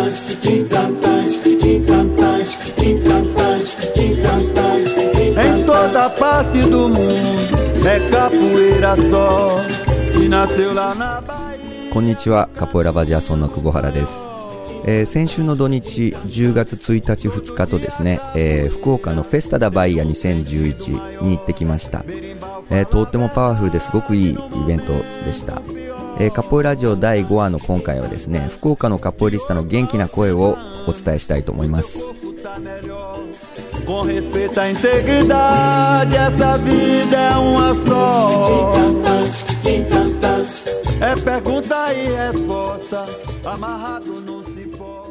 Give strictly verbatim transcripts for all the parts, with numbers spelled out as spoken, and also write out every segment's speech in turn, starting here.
Em toda parte do mundo é capoeira só que nasceu lá na Bahia。こんにちは、カポエラバジアソンの久保原です。えー、先週の土日じゅうがつついたちふつかとですね、えー、福岡のフェスタダバイヤにせんじゅういちに行ってきました。えー、とってもパワフルですごくいいイベントでした。えー、カポエラジオだいごわの今回はですね、福岡のカポエリスタの元気な声をお伝えしたいと思います。Com respeito à integridade, essa vida é uma só. É pergunta e resposta, amarrado no cipó.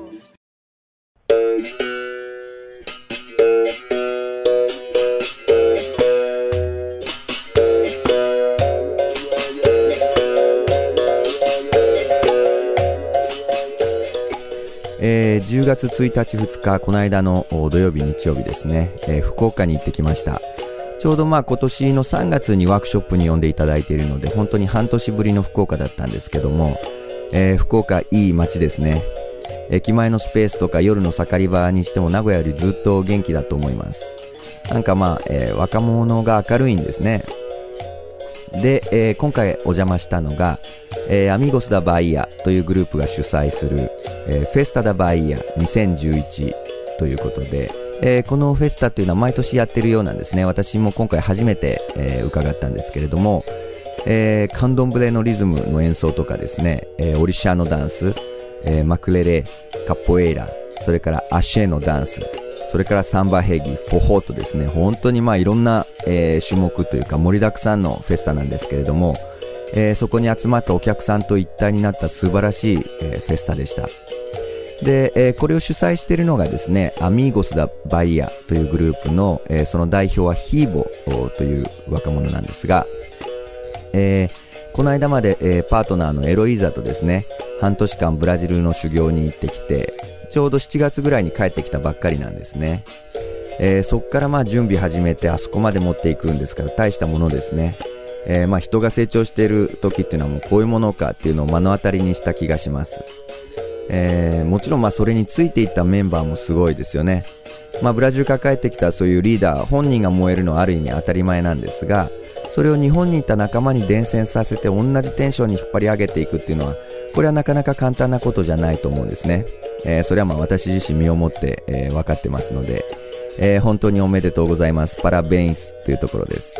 えー、じゅうがつついたちふつか、この間の土曜日日曜日ですね、えー、福岡に行ってきました。ちょうどまあ今年のさんがつにワークショップに呼んでいただいているので、本当に半年ぶりの福岡だったんですけども、えー、福岡いい街ですね。駅前のスペースとか夜の盛り場にしても名古屋よりずっと元気だと思います。なんかまあ、えー、若者が明るいんですね。で、えー、今回お邪魔したのが、えー、アミゴスダバイヤというグループが主催する、えー、フェスタダバイヤにせんじゅういちということで、えー、このフェスタというのは毎年やってるようなんですね。私も今回初めて、えー、伺ったんですけれども、えー、カンドンブレのリズムの演奏とかですね、えー、オリシャのダンス、えー、マクレレ、カポエイラ、それからアシェのダンス、それからサンバヘギ、フォホーとですね、本当にまあいろんな、えー、種目というか盛りだくさんのフェスタなんですけれども、えー、そこに集まったお客さんと一体になった素晴らしい、えー、フェスタでした。で、えー、これを主催しているのがですね、アミーゴスダバイヤというグループの、えー、その代表はヒーボという若者なんですが、えー、この間まで、えー、パートナーのエロイーザとですね、半年間ブラジルの修行に行ってきて、ちょうどしちがつぐらいに帰ってきたばっかりなんですね。えー、そこからまあ準備始めてあそこまで持っていくんですから大したものですね。えー、まあ人が成長している時っていうのはもうこういうものかっていうのを目の当たりにした気がします。えー、もちろんまあそれについていったメンバーもすごいですよね。まあブラジルから帰ってきたそういうリーダー本人が燃えるのはある意味当たり前なんですが、それを日本にいた仲間に伝染させて同じテンションに引っ張り上げていくっていうのは、これはなかなか簡単なことじゃないと思うんですね。えー、それはまあ私自身身をもって、えー、分かってますので、えー、本当におめでとうございます。パラベンスというところです。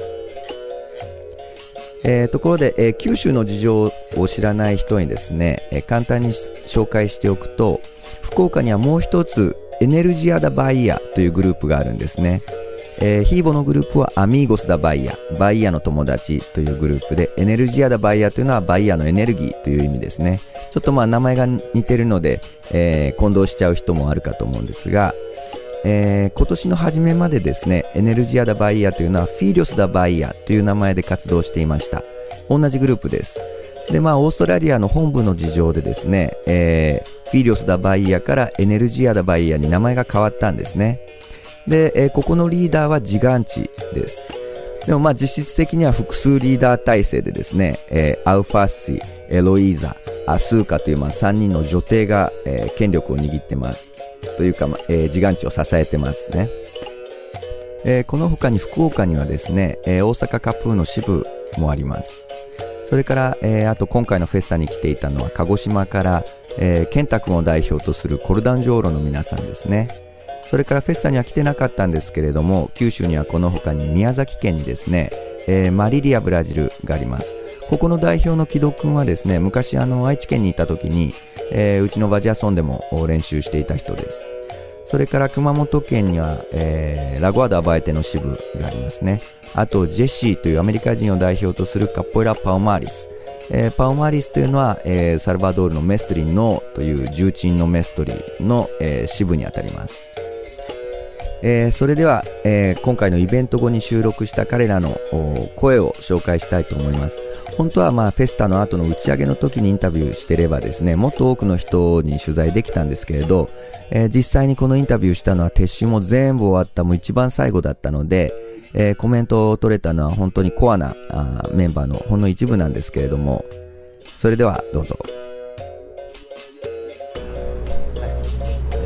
えー、ところで、えー、九州の事情を知らない人にですね、えー、簡単に紹介しておくと、福岡にはもう一つエネルジアダバイヤというグループがあるんですね。えー、ヒーボのグループはアミーゴスダバイヤ、バイヤの友達というグループで、エネルジアダバイヤというのはバイヤのエネルギーという意味ですね。ちょっとまあ名前が似てるので、えー、混同しちゃう人もあるかと思うんですが、えー、今年の初めまでですね、エネルジアダバイヤというのはフィーリョスダバイヤという名前で活動していました。同じグループです。で、まあオーストラリアの本部の事情でですね、えー、フィーリョスダバイヤからエネルジアダバイヤに名前が変わったんですね。で、えー、ここのリーダーはジガンチです。でもまあ実質的には複数リーダー体制でですね、えー、アウファッシ、エロイーザ、アスーカというまあさんにんの女帝が、えー、権力を握ってますというか、まあえー、ジガンチを支えてますね。えー、この他に福岡にはですね、えー、大阪カプーの支部もあります。それから、えー、あと今回のフェスタに来ていたのは鹿児島から、えー、健太君を代表とするコルダンジョーロの皆さんですね。それからフェスタには来てなかったんですけれども、九州にはこの他に宮崎県にですね、えー、マリリアブラジルがあります。ここの代表の木戸くんはですね、昔あの愛知県にいた時に、えー、うちのバジアソンでも練習していた人です。それから熊本県には、えー、ラゴアダバエテの支部がありますね。あとジェシーというアメリカ人を代表とするカポエラパオマーリス、えー、パオマーリスというのは、えー、サルバドールのメストリンのという重鎮のメストリの、えー、支部にあたります。えー、それでは、えー、今回のイベント後に収録した彼らの声を紹介したいと思います。本当はまあフェスタの後の打ち上げの時にインタビューしてればですね、もっと多くの人に取材できたんですけれど、えー、実際にこのインタビューしたのは撤収も全部終わったもう一番最後だったので、えー、コメントを取れたのは本当にコアなあメンバーのほんの一部なんですけれども、それではどうぞ。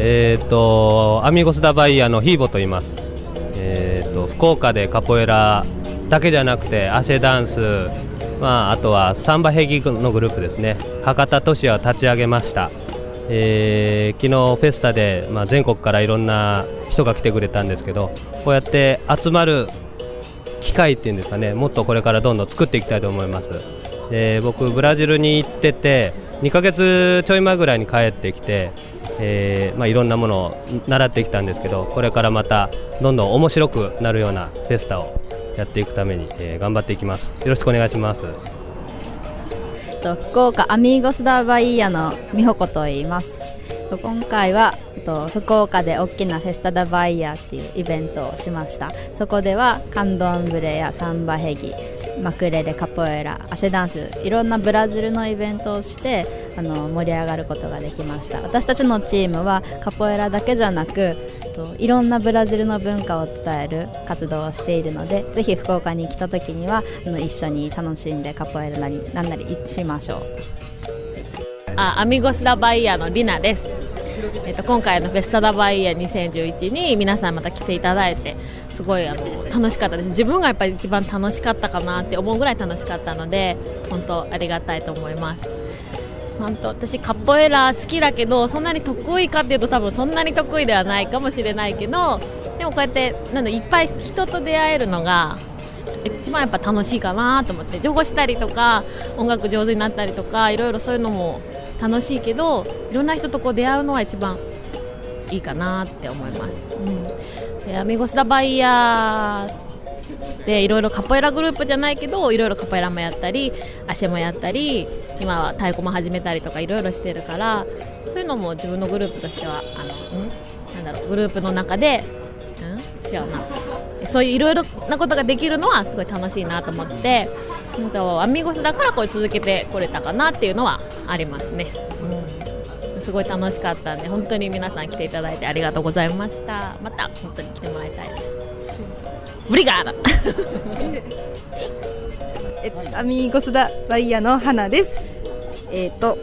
えー、とアミゴスダバイヤのヒーボと言います。えー、と福岡でカポエラだけじゃなくてアシェダンス、まあ、あとはサンバヘギのグループですね、博多都市を立ち上げました。えー、昨日フェスタで、まあ、全国からいろんな人が来てくれたんですけど、こうやって集まる機会っていうんですかね、もっとこれからどんどん作っていきたいと思います。えー、僕ブラジルに行っててにかげつちょい前ぐらいに帰ってきて、えーまあ、いろんなものを習ってきたんですけど、これからまたどんどん面白くなるようなフェスタをやっていくために、えー、頑張っていきます。よろしくお願いします。 福岡アミーゴスダバイヤの美穂子と言います。今回は福岡で大きなフェスタダバイヤっていうイベントをしました。そこではカンドンブレやサンバヘギ、マクレレ、カポエラ、アシェダンス、いろんなブラジルのイベントをしてあの盛り上がることができました。私たちのチームはカポエラだけじゃなくいろんなブラジルの文化を伝える活動をしているので、ぜひ福岡に来た時にはあの一緒に楽しんでカポエラなりなんなりしましょう。 あアミゴスダバイヤのリナです。えっと、今回のフェスタダバイヤにせんじゅういちに皆さんまた来ていただいてすごいあの楽しかったです。自分がやっぱり一番楽しかったかなって思うぐらい楽しかったので本当ありがたいと思います。本当私カポエラ好きだけどそんなに得意かっていうと多分そんなに得意ではないかもしれないけど、でもこうやってなんだいっぱい人と出会えるのが一番やっぱ楽しいかなと思って、情報したりとか音楽上手になったりとかいろいろそういうのも楽しいけど、いろんな人とこう出会うのは一番いいかなって思います。うん、でアミゴスダバイヤーでいろいろカポエラグループじゃないけどいろいろカポエラもやったりアシェもやったり今は太鼓も始めたりとかいろいろしてるから、そういうのも自分のグループとしてはあの、んなんだろうグループの中で、ん違うなそういういろいろなことができるのはすごい楽しいなと思って、うんとアミゴスだからこう続けてこれたかなっていうのはありますね。うん、すごい楽しかったんで本当に皆さん来ていただいてありがとうございました。また本当に来てもらいたいです。ブリガーダえっと、アミゴスダバイヤの花です。えっと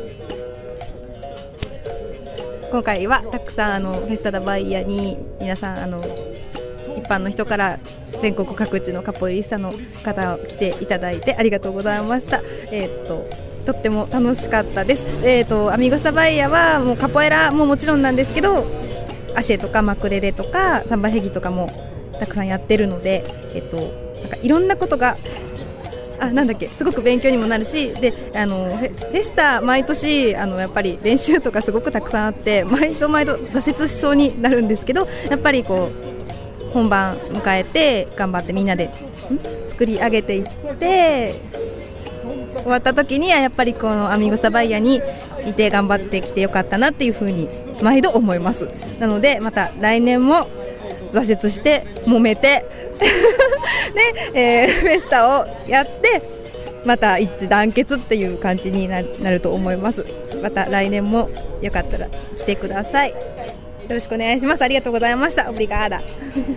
今回はたくさんあのフェスタダバイヤに皆さんあの一般の人から全国各地のカポエリスタの方来ていただいてありがとうございました。えっととっても楽しかったです。えっとアミゴスダバイヤはもうカポエラももちろんなんですけどアシェとかマクレレとかサンバヘギとかもたくさんやってるので、えっと、なんかいろんなことがあなんだっけすごく勉強にもなるし、であのフェスタ毎年あのやっぱり練習とかすごくたくさんあって毎度毎度挫折しそうになるんですけど、やっぱりこう本番迎えて頑張ってみんなで作り上げていって終わった時にはやっぱりこのアミゴスダバイヤにいて頑張ってきてよかったなっていう風に毎度思います。なのでまた来年も挫折して揉めてで、えー、フェスタをやってまた一致団結っていう感じにな る, なると思います。また来年もよかったら来てください。よろしくお願いします。ありがとうございました。オブリガーダ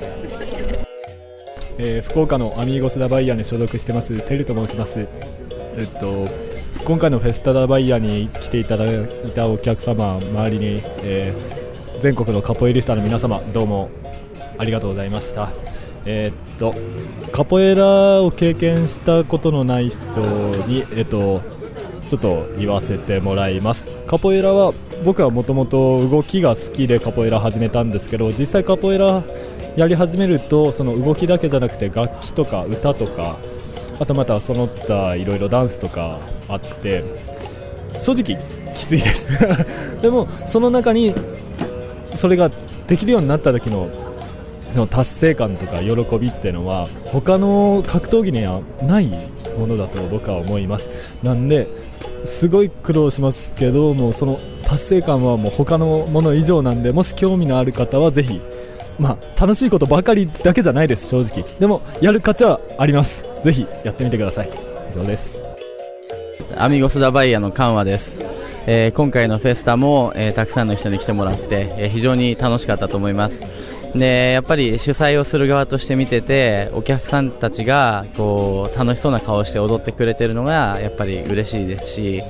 えー、福岡のアミーゴスダバイヤに所属してますテルと申します。えっと今回のフェスタダバイヤに来ていただいたお客様周りに、えー、全国のカポエリスタの皆様どうもありがとうございました。えー、っとカポエラを経験したことのない人に、えー、っとちょっと言わせてもらいます。カポエラは僕はもともと動きが好きでカポエラ始めたんですけど、実際カポエラやり始めるとその動きだけじゃなくて楽器とか歌とかあとまたその他いろいろダンスとかあって正直きついですでもその中にそれができるようになった時のの達成感とか喜びっていうのは他の格闘技にはないものだと僕は思います。なんですごい苦労しますけどもその達成感はもう他のもの以上なんで、もし興味のある方はぜひ、まあ、楽しいことばかりだけじゃないです正直。でもやる価値はあります。ぜひやってみてください。以上です。 アミゴスダバイヤのカンワです。えー、今回のフェスタも、えー、たくさんの人に来てもらって、えー、非常に楽しかったと思います。でやっぱり主催をする側として見ててお客さんたちがこう楽しそうな顔をして踊ってくれてるのがやっぱり嬉しいですし、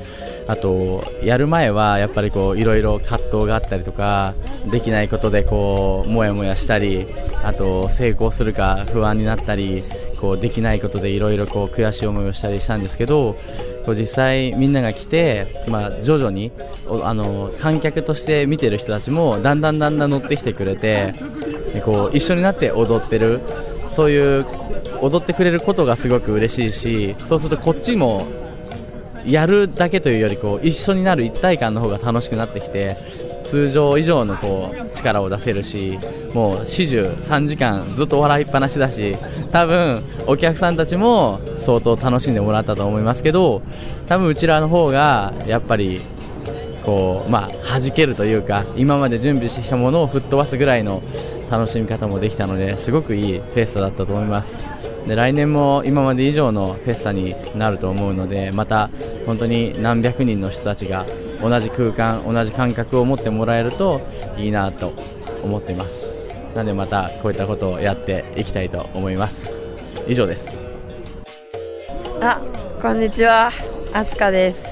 あとやる前はやっぱりこういろいろ葛藤があったりとか、できないことでこうもやもやしたり、あと成功するか不安になったり、こうできないことでいろいろこう悔しい思いをしたりしたんですけど、こう実際みんなが来て、まあ、徐々にあの観客として見てる人たちもだんだんだんだん乗ってきてくれて、でこう一緒になって踊ってる、そういう踊ってくれることがすごく嬉しいし、そうするとこっちもやるだけというよりこう一緒になる一体感の方が楽しくなってきて、通常以上のこう力を出せるし、もう始終さんじかんずっと笑いっぱなしだし、多分お客さんたちも相当楽しんでもらったと思いますけど、多分うちらの方がやっぱりこう、まあ、弾けるというか、今まで準備してきたものを吹っ飛ばすぐらいの楽しみ方もできたので、すごくいいフェスタだったと思います。で来年も今まで以上のフェスタになると思うので、また本当に何百人の人たちが同じ空間、同じ感覚を持ってもらえるといいなと思っています。なのでまたこういったことをやっていきたいと思います。以上です。 あ、こんにちは、あすかです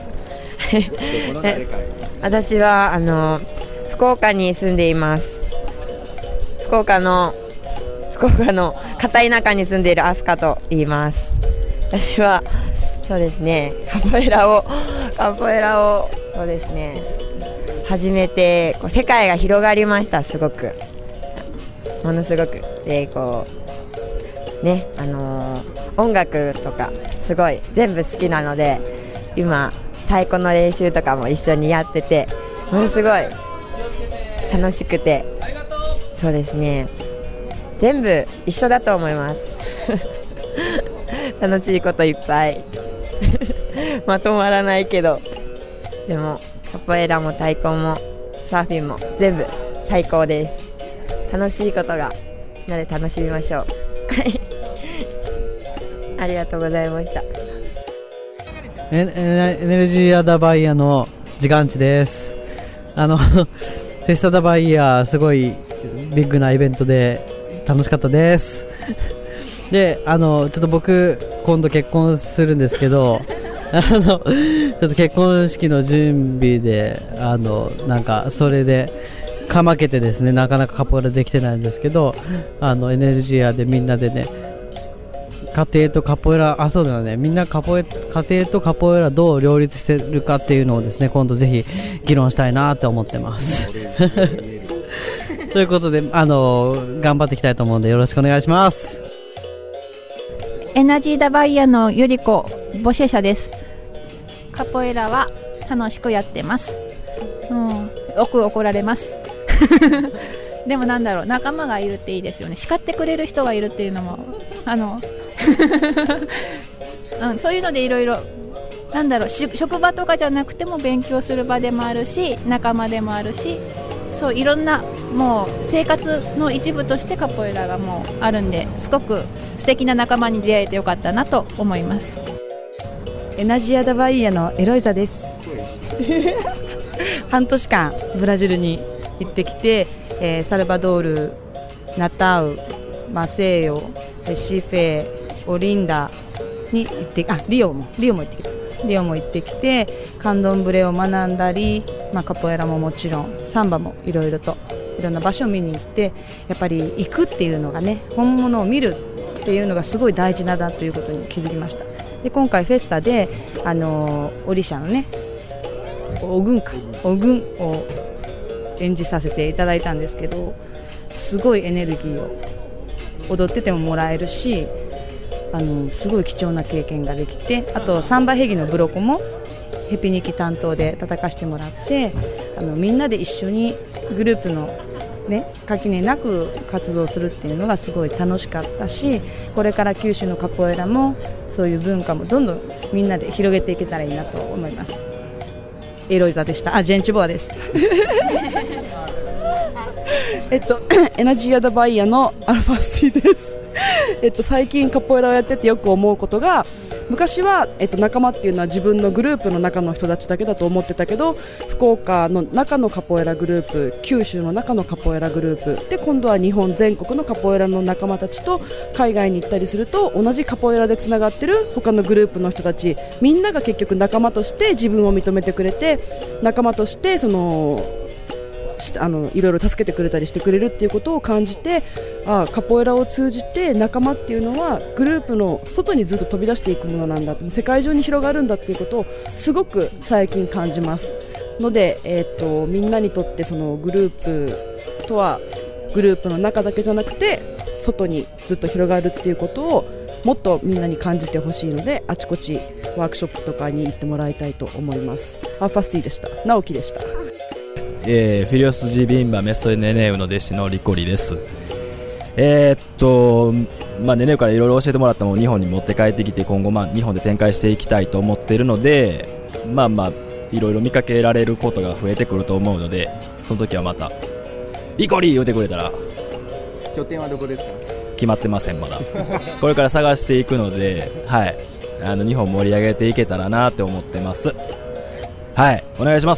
私はあの福岡に住んでいます。福岡の福岡の片田舎に住んでいるあすかと言います。私はそうですね、カポエラをカポエラをそうですね始めて、こう世界が広がりました。すごくものすごくでこうね、あのー、音楽とかすごい全部好きなので、今太鼓の練習とかも一緒にやってて、ものすごい楽しくて、そうですね、全部一緒だと思います楽しいこといっぱいまとまらないけど、でもカポエラも太鼓もサーフィンも全部最高です。楽しいことがみんなで楽しみましょうありがとうございました。 エネルギーアダバイヤの時間値です。あのフェスタダバイヤすごいビッグなイベントで楽しかったですで、あのちょっと僕今度結婚するんですけどあのちょっと結婚式の準備で、あのなんかそれでかまけてですね、なかなかカポエラできてないんですけど、あのエネルギーアでみんなでね、家庭とカポエラ、あ、そうだね、みんなカポエ家庭とカポエラどう両立してるかっていうのをですね、今度ぜひ議論したいなと思ってますということで、あの頑張っていきたいと思うのでよろしくお願いします。 エナジーダバイヤのゆりこボシェ社です。カポエラは楽しくやってます。うん、よく怒られますでもなんだろう、仲間がいるっていいですよね。叱ってくれる人がいるっていうのもあの、うん、そういうのでいろいろなんだろう、職場とかじゃなくても勉強する場でもあるし、仲間でもあるし、そういろんなもう生活の一部としてカポエラがもうあるんで、すごく素敵な仲間に出会えてよかったなと思います。 エナジアダバイヤのエロイザです半年間ブラジルに行ってきて、えー、サルバドール、ナタウ、マセイヨ、レシフェ、オリンダに行って、あ、リオもリオも行ってきたリオも行ってきて、カンドンブレを学んだり、まあ、カポエラももちろんサンバもいろいろといろんな場所を見に行って、やっぱり行くっていうのがね、本物を見るっていうのがすごい大事だなということに気づきました。で今回フェスタで、あのー、オリシャのねオグンかオグンを演じさせていただいたんですけど、すごいエネルギーを踊っててももらえるし、あのすごい貴重な経験ができて、あとサンバヘギのブロコもヘピニキ担当で叩かせてもらって、あのみんなで一緒にグループのね、垣根なく活動するっていうのがすごい楽しかったし、これから九州のカポエラもそういう文化もどんどんみんなで広げていけたらいいなと思います。エロイザでした。あ、ジェンチボアですえっとエナジーアダバイヤのアルファシーですえっと最近カポエラをやっててよく思うことが、 昔は、えっと、仲間っていうのは自分のグループの中の人たちだけだと思ってたけど、福岡の中のカポエラグループ、九州の中のカポエラグループで、今度は日本全国のカポエラの仲間たちと海外に行ったりすると、同じカポエラでつながってる他のグループの人たちみんなが結局仲間として自分を認めてくれて、仲間としてそのあのいろいろ助けてくれたりしてくれるっていうことを感じて、あカポエラを通じて仲間っていうのはグループの外にずっと飛び出していくものなんだ、世界中に広がるんだっていうことをすごく最近感じますので、えー、とみんなにとってそのグループとはグループの中だけじゃなくて外にずっと広がるっていうことをもっとみんなに感じてほしいので、あちこちワークショップとかに行ってもらいたいと思います。アファスティでした。直樹でした。 えー、フィリオスジビンバメストネネウの弟子のリコリです。えー、っと、まあ、ネネウからいろいろ教えてもらったのを日本に持って帰ってきて、今後、まあ、日本で展開していきたいと思っているので、まあまあいろいろ見かけられることが増えてくると思うので、その時はまたリコリー言ってくれたら。 拠点はどこですか？ 決まってません、まだこれから探していくので、はい、あの日本盛り上げていけたらなって思ってます。はい、お願いします。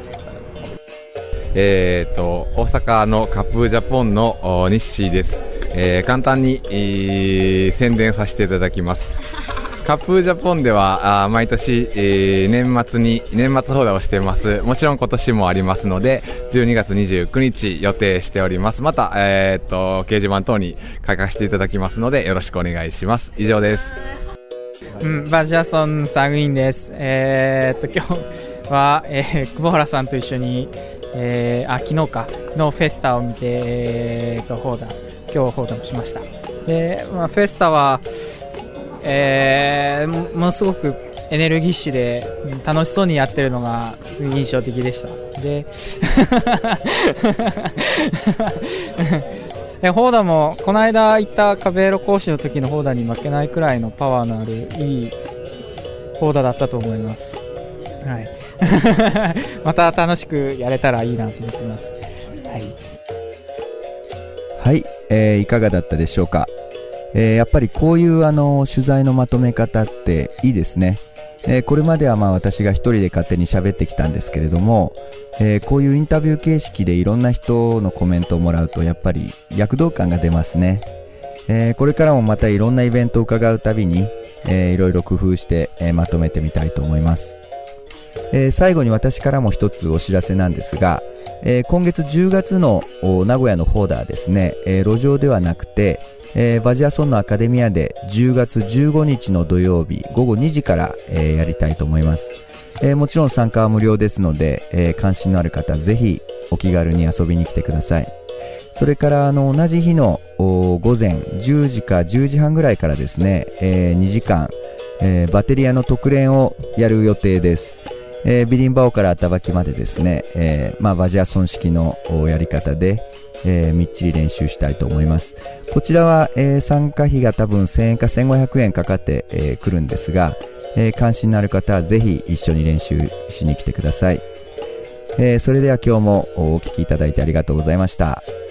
えー、と大阪のカップジャポンのニッシーです。えー、簡単に、えー、宣伝させていただきます。カップジャポンではあ毎年、えー、年末に年末放題をしています。もちろん今年もありますので、じゅうにがつにじゅうくにち予定しております。また、えー、と掲示板等に書かせていただきますのでよろしくお願いします。以上です。 うん、バジャソンサグインです。えー、っと今日は、えー、久保原さんと一緒に、えー、あ昨日かのフェスタを見て、えー、っとホーダ今日ホーダもしました。で、まあ、フェスタは、えー、ものすごくエネルギッシュで楽しそうにやってるのがすごい印象的でした。ででホーダもこの間行ったカベーロ講師の時のホーダに負けないくらいのパワーのあるいいホーダだったと思います。はい、また楽しくやれたらいいなと思ってます。はい、 はい、えー、いかがだったでしょうか。えー、やっぱりこういうあの取材のまとめ方っていいですね。えー、これまではまあ私が一人で勝手に喋ってきたんですけれども、えー、こういうインタビュー形式でいろんな人のコメントをもらうとやっぱり躍動感が出ますね。えー、これからもまたいろんなイベントを伺うたびに、えー、いろいろ工夫して、えー、まとめてみたいと思います。えー、最後に私からも一つお知らせなんですが、えー、今月じゅうがつの名古屋のホーダーですね、えー、路上ではなくて、えー、バジアソンのアカデミアでじゅうがつじゅうごにちの土曜日ごごにじから、えー、やりたいと思います。えー、もちろん参加は無料ですので、えー、関心のある方ぜひお気軽に遊びに来てください。それからあの同じ日の午前じゅうじかじゅうじはんぐらいからですね、えー、にじかん、えー、バテリアの特練をやる予定です。えー、ビリンバオからアタバキまでですね、えーまあ、バジアソン式のやり方で、えー、みっちり練習したいと思います。こちらは、えー、参加費が多分せんえんかせんごひゃくえんかかってく、えー、るんですが、えー、関心のある方はぜひ一緒に練習しに来てください。えー、それでは今日もお聞きいただいてありがとうございました。